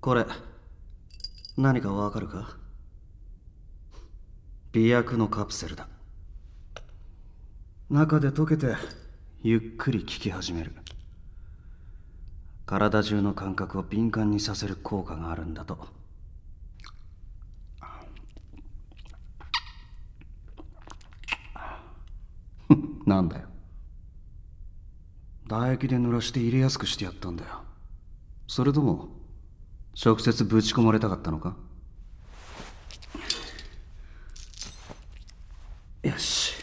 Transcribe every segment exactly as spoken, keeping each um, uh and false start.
これ何かわかるか？媚薬のカプセルだ。中で溶けてゆっくり効き始める。体中の感覚を敏感にさせる効果があるんだと。なんだよ。唾液で濡らして入れやすくしてやったんだよ。それとも直接ぶち込まれたかったのか？よし。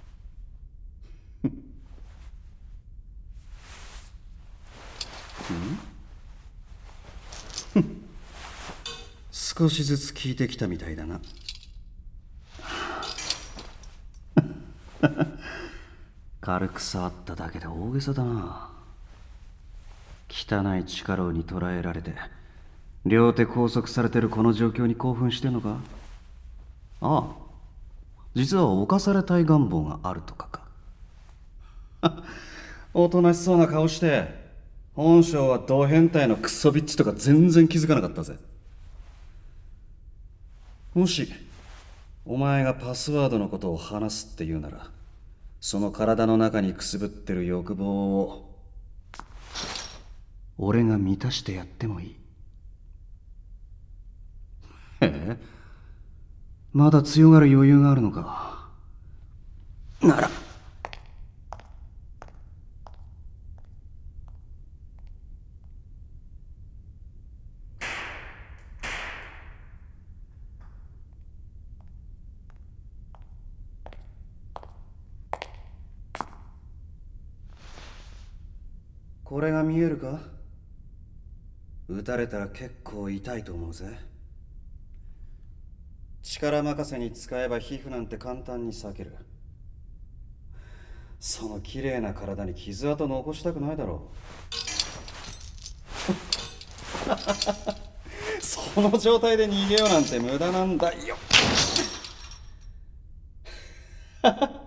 少しずつ効いてきたみたいだな。軽く触っただけで大げさだな。汚い地下牢に捕らえられて両手拘束されてるこの状況に興奮してんのか？ああ、実は犯されたい願望があるとかか。おとなしそうな顔して本性はド変態のクソビッチとか全然気づかなかったぜ。もしお前がパスワードのことを話すって言うなら、その体の中にくすぶってる欲望を俺が満たしてやってもいい。へえ、まだ強がる余裕があるのか。ならこれが見えるか？撃たれたら結構痛いと思うぜ。力任せに使えば皮膚なんて簡単に裂ける。その綺麗な体に傷跡残したくないだろう。その状態で逃げようなんて無駄なんだよ。